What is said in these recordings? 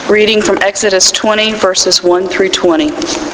Reading from Exodus 20, verses 1 through 20.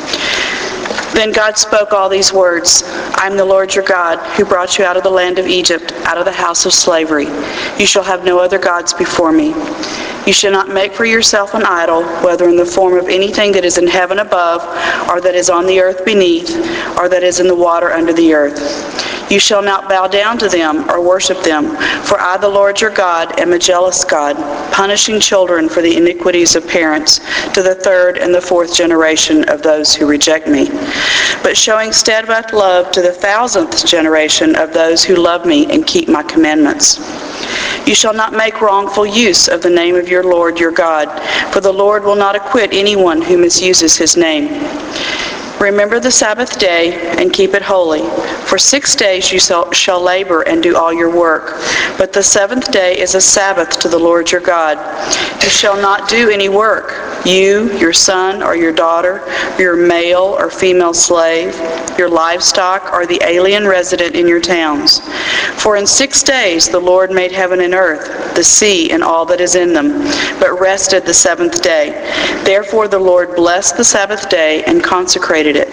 Then God spoke all these words. I am the Lord your God, who brought you out of the land of Egypt, out of the house of slavery. You shall have no other gods before me. You shall not make for yourself an idol, whether in the form of anything that is in heaven above, or that is on the earth beneath, or that is in the water under the earth. You shall not bow down to them or worship them, for I, the Lord your God, am a jealous God, punishing children for the iniquities of parents, to the third and the fourth generation of those who reject me, but showing steadfast love to the 1,000th generation of those who love me and keep my commandments. You shall not make wrongful use of the name of your Lord your God, for the Lord will not acquit anyone who misuses his name. Remember the Sabbath day and keep it holy. For 6 days you shall labor and do all your work. But the seventh day is a Sabbath to the Lord your God. You shall not do any work, you, your son or your daughter, your male or female slave, your livestock, or the alien resident in your towns. For in 6 days the Lord made heaven and earth, the sea and all that is in them, but rested the seventh day. Therefore the Lord blessed the Sabbath day and consecrated it.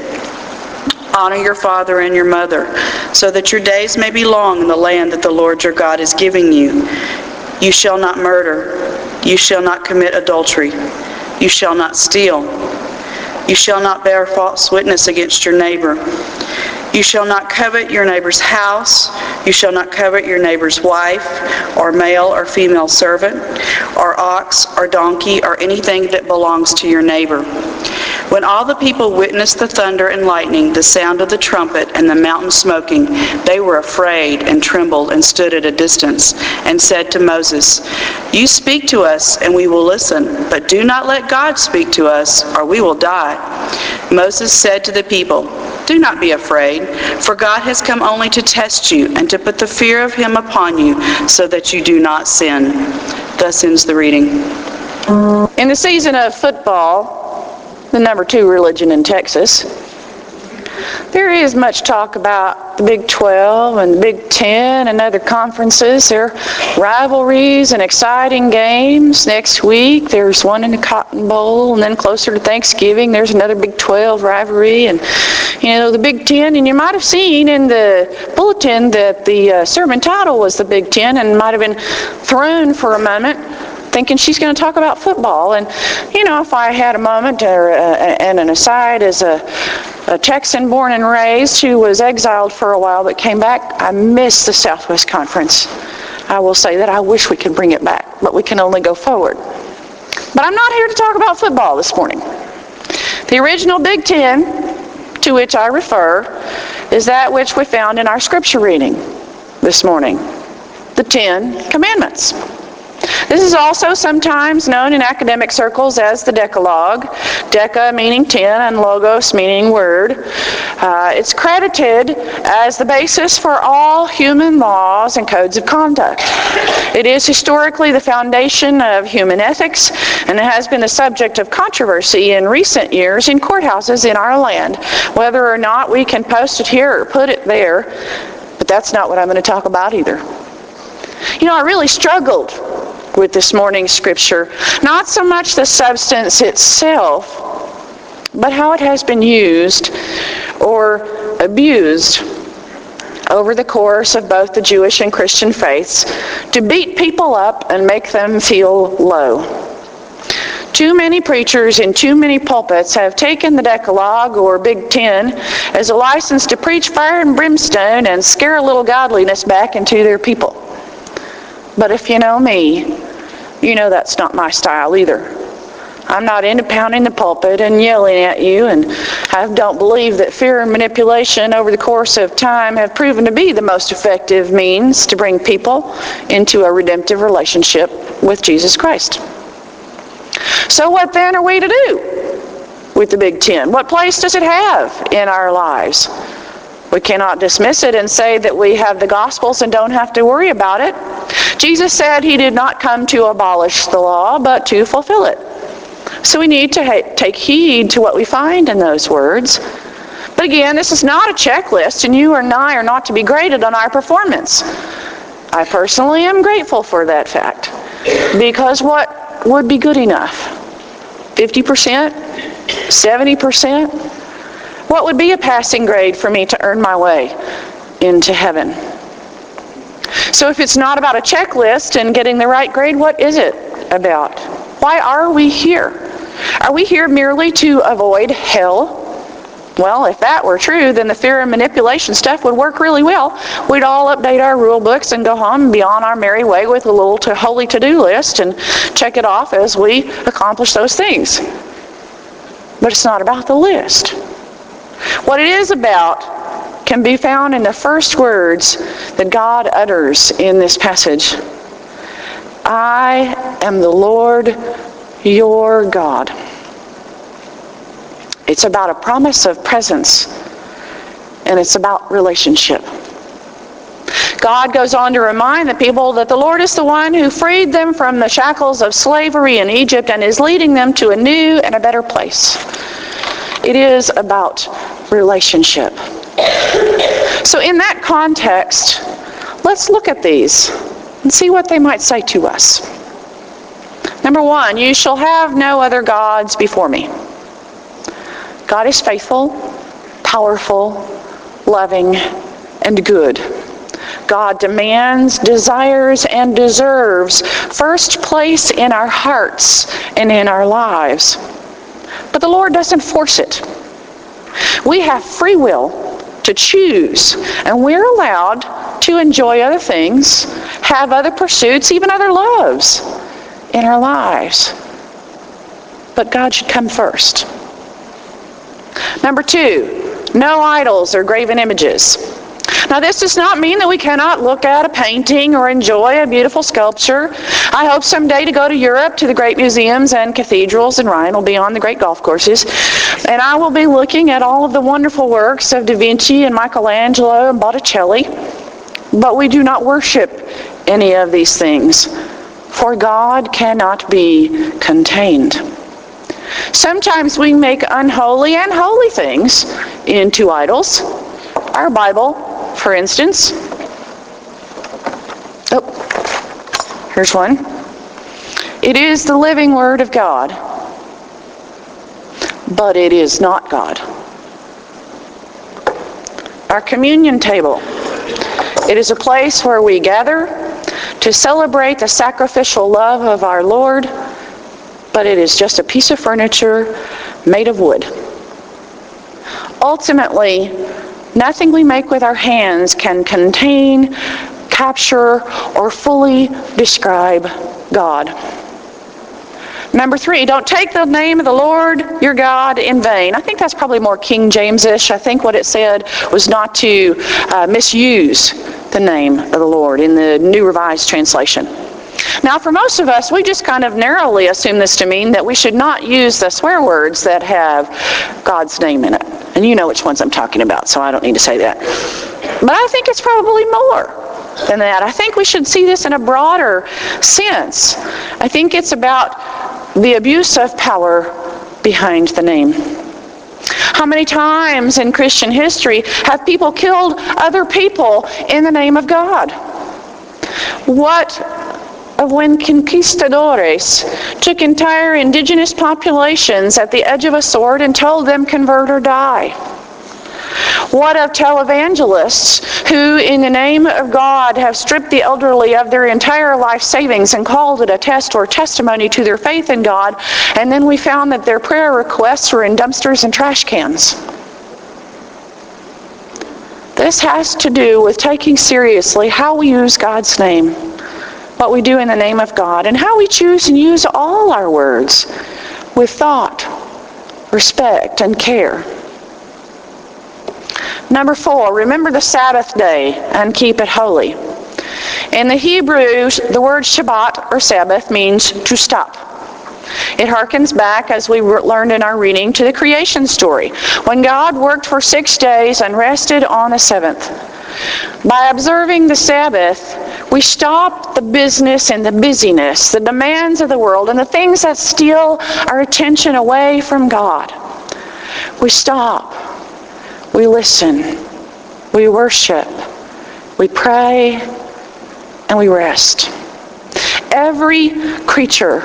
Honor your father and your mother, so that your days may be long in the land that the Lord your God is giving you. You shall not murder. You shall not commit adultery. You shall not steal. You shall not bear false witness against your neighbor. You shall not covet your neighbor's house. You shall not covet your neighbor's wife, or male or female servant, or ox, or donkey, or anything that belongs to your neighbor. When all the people witnessed the thunder and lightning, the sound of the trumpet, and the mountain smoking, they were afraid and trembled and stood at a distance, and said to Moses, You speak to us, and we will listen, but do not let God speak to us, or we will die. Moses said to the people, Do not be afraid, for God has come only to test you, and to put the fear of him upon you, so that you do not sin. Thus ends the reading. In the season of football, the number 2 religion in Texas, there is much talk about the Big 12 and the Big 10 and other conferences. There are rivalries and exciting games. Next week, there's one in the Cotton Bowl, and then closer to Thanksgiving, there's another Big 12 rivalry. And, the Big 10, and you might have seen in the bulletin that the sermon title was the Big 10, and might have been thrown for a moment, thinking she's going to talk about football. And, if I had a moment and an aside as a Texan born and raised who was exiled for a while but came back, I miss the Southwest Conference. I will say that I wish we could bring it back, but we can only go forward. But I'm not here to talk about football this morning. The original Big 10, to which I refer, is that which we found in our scripture reading this morning, the 10 Commandments. This is also sometimes known in academic circles as the Decalogue. Deca meaning 10 and logos meaning word. It's credited as the basis for all human laws and codes of conduct. It is historically the foundation of human ethics, and it has been the subject of controversy in recent years in courthouses in our land, whether or not we can post it here or put it there. But that's not what I'm going to talk about either. I really struggled with this morning's scripture. Not so much the substance itself, but how it has been used or abused over the course of both the Jewish and Christian faiths to beat people up and make them feel low. Too many preachers in too many pulpits have taken the Decalogue or Big 10 as a license to preach fire and brimstone and scare a little godliness back into their people. But if you know me, you know that's not my style either. I'm not into pounding the pulpit and yelling at you, and I don't believe that fear and manipulation over the course of time have proven to be the most effective means to bring people into a redemptive relationship with Jesus Christ. So what then are we to do with the Big 10? What place does it have in our lives? We cannot dismiss it and say that we have the Gospels and don't have to worry about it. Jesus said he did not come to abolish the law, but to fulfill it. So we need to take heed to what we find in those words. But again, this is not a checklist, and you and I are not to be graded on our performance. I personally am grateful for that fact, because what would be good enough? 50%? 70%? What would be a passing grade for me to earn my way into heaven? So if it's not about a checklist and getting the right grade, what is it about? Why are we here? Are we here merely to avoid hell? Well, if that were true, then the fear and manipulation stuff would work really well. We'd all update our rule books and go home and be on our merry way with a little holy to-do list and check it off as we accomplish those things. But it's not about the list. What it is about can be found in the first words that God utters in this passage. I am the Lord your God. It's about a promise of presence, and it's about relationship. God goes on to remind the people that the Lord is the one who freed them from the shackles of slavery in Egypt and is leading them to a new and a better place. It is about relationship. So in that context, let's look at these and see what they might say to us. Number one, you shall have no other gods before me. God is faithful, powerful, loving, and good. God demands, desires, and deserves first place in our hearts and in our lives. But the Lord doesn't force it. We have free will to choose, and we're allowed to enjoy other things, have other pursuits, even other loves in our lives. But God should come first. Number two, no idols or graven images. Now this does not mean that we cannot look at a painting or enjoy a beautiful sculpture. I hope someday to go to Europe to the great museums and cathedrals, and Ryan will be on the great golf courses. And I will be looking at all of the wonderful works of Da Vinci and Michelangelo and Botticelli. But we do not worship any of these things, for God cannot be contained. Sometimes we make unholy and holy things into idols. Our Bible, for instance. Oh, here's one. It is the living Word of God, but it is not God. Our communion table. It is a place where we gather to celebrate the sacrificial love of our Lord, but it is just a piece of furniture made of wood. Ultimately, nothing we make with our hands can contain, capture, or fully describe God. Number three, don't take the name of the Lord your God in vain. I think that's probably more King James-ish. I think what it said was not to misuse the name of the Lord in the New Revised Translation. Now, for most of us, we just kind of narrowly assume this to mean that we should not use the swear words that have God's name in it. And you know which ones I'm talking about, so I don't need to say that. But I think it's probably more than that. I think we should see this in a broader sense. I think it's about the abuse of power behind the name. How many times in Christian history have people killed other people in the name of God? What of when conquistadores took entire indigenous populations at the edge of a sword and told them convert or die? What of televangelists who, in the name of God, have stripped the elderly of their entire life savings and called it a test or testimony to their faith in God, and then we found that their prayer requests were in dumpsters and trash cans? This has to do with taking seriously how we use God's name, what we do in the name of God, and how we choose and use all our words with thought, respect, and care. Number four, remember the Sabbath day and keep it holy. In the Hebrew, the word Shabbat, or Sabbath, means to stop. It harkens back, as we learned in our reading, to the creation story, when God worked for 6 days and rested on the seventh. By observing the Sabbath, we stop the business and the busyness, the demands of the world, and the things that steal our attention away from God. We stop. We listen. We worship. We pray. And we rest. Every creature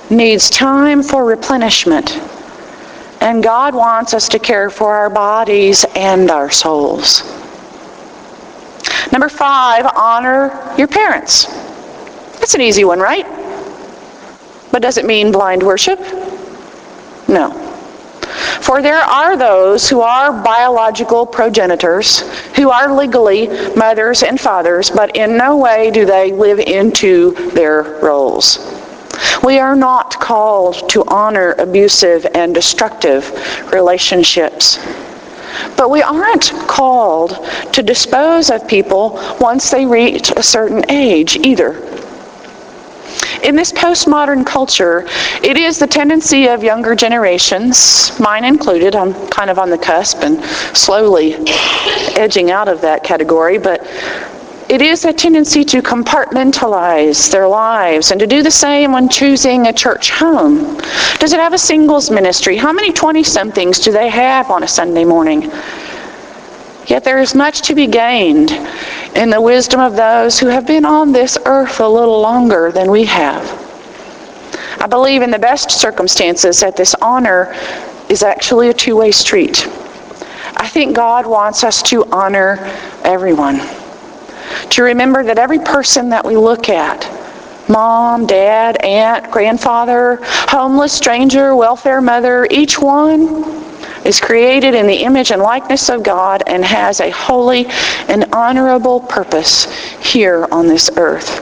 needs time for replenishment. And God wants us to care for our bodies and our souls. Number 5, honor your parents. That's an easy one, right? But does it mean blind worship? No. For there are those who are biological progenitors, who are legally mothers and fathers, but in no way do they live into their roles. We are not called to honor abusive and destructive relationships. But we aren't called to dispose of people once they reach a certain age either. In this postmodern culture, it is the tendency of younger generations, mine included, I'm kind of on the cusp and slowly edging out of that category, but it is a tendency to compartmentalize their lives and to do the same when choosing a church home. Does it have a singles ministry? How many 20-somethings do they have on a Sunday morning? Yet there is much to be gained in the wisdom of those who have been on this earth a little longer than we have. I believe in the best circumstances that this honor is actually a two-way street. I think God wants us to honor everyone. To remember that every person that we look at, mom, dad, aunt, grandfather, homeless, stranger, welfare mother, each one is created in the image and likeness of God and has a holy and honorable purpose here on this earth.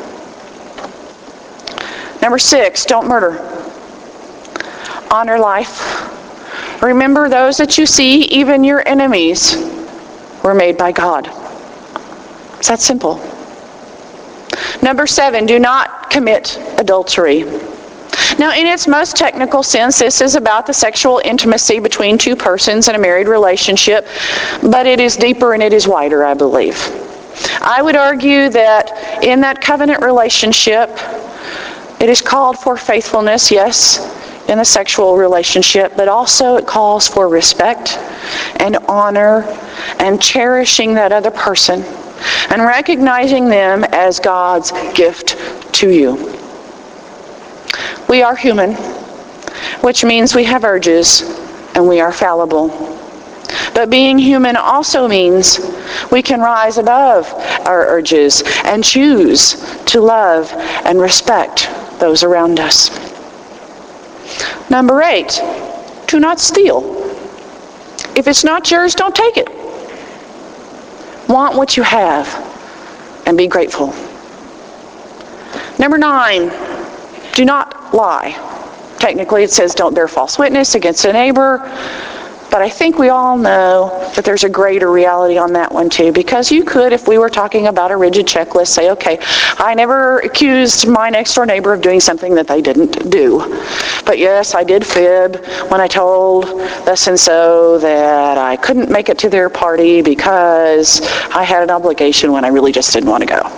Number 6, don't murder. Honor life. Remember those that you see, even your enemies, were made by God. It's that simple. Number 7, do not commit adultery. Now, in its most technical sense, this is about the sexual intimacy between two persons in a married relationship, but it is deeper and it is wider, I believe. I would argue that in that covenant relationship, it is called for faithfulness, yes, in a sexual relationship, but also it calls for respect and honor and cherishing that other person and recognizing them as God's gift to you. We are human, which means we have urges and we are fallible. But being human also means we can rise above our urges and choose to love and respect those around us. Number 8, do not steal. If it's not yours, don't take it. Want what you have and be grateful. Number 9, do not lie. Technically it says don't bear false witness against a neighbor, but I think we all know that there's a greater reality on that one too, because you could, if we were talking about a rigid checklist, say, okay, I never accused my next door neighbor of doing something that they didn't do. But yes, I did fib when I told thus and so that I couldn't make it to their party because I had an obligation when I really just didn't want to go.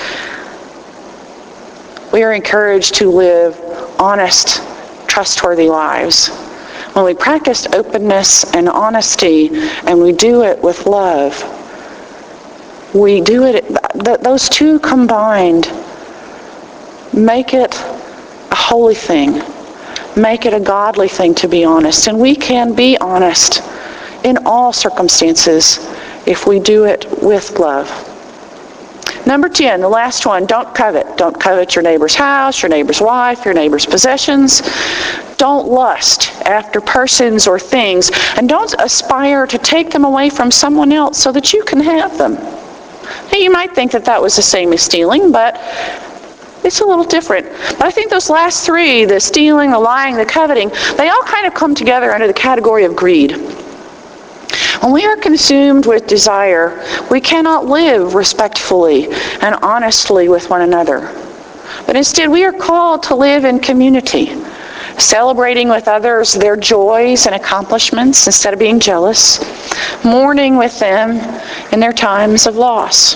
We are encouraged to live honest, trustworthy lives. When we practice openness and honesty and we do it with love, we do it, those two combined make it a holy thing, make it a godly thing to be honest. And we can be honest in all circumstances if we do it with love. Number 10, the last one, don't covet. Don't covet your neighbor's house, your neighbor's wife, your neighbor's possessions. Don't lust after persons or things, and don't aspire to take them away from someone else so that you can have them. Now, you might think that that was the same as stealing, but it's a little different. But I think those last 3, the stealing, the lying, the coveting, they all kind of come together under the category of greed. When we are consumed with desire, we cannot live respectfully and honestly with one another. But instead, we are called to live in community, celebrating with others their joys and accomplishments instead of being jealous, mourning with them in their times of loss.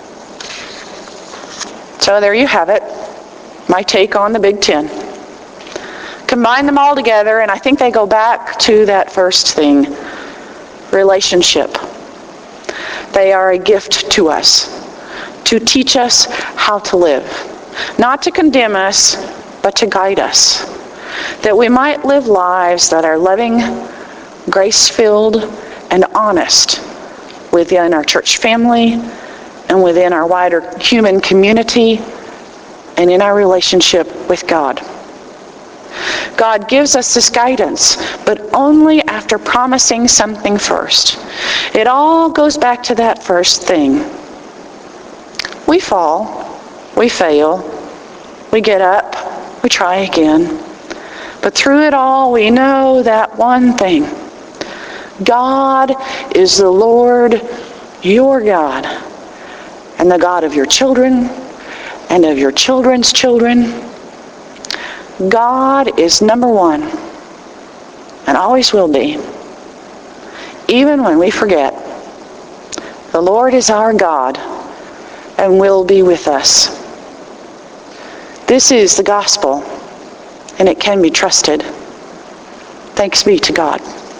So there you have it, my take on the Big Ten. Combine them all together, and I think they go back to that first thing, relationship. They are a gift to us, to teach us how to live, not to condemn us, but to guide us. that we might live lives that are loving, grace-filled, and honest within our church family and within our wider human community and in our relationship with God. God gives us this guidance, but only after promising something first. It all goes back to that first thing. We fall, we fail, we get up, we try again. But through it all, we know that one thing. God is the Lord, your God, and the God of your children and of your children's children. God is number one and always will be, even when we forget. The Lord is our God and will be with us. This is the gospel, and it can be trusted. Thanks be to God.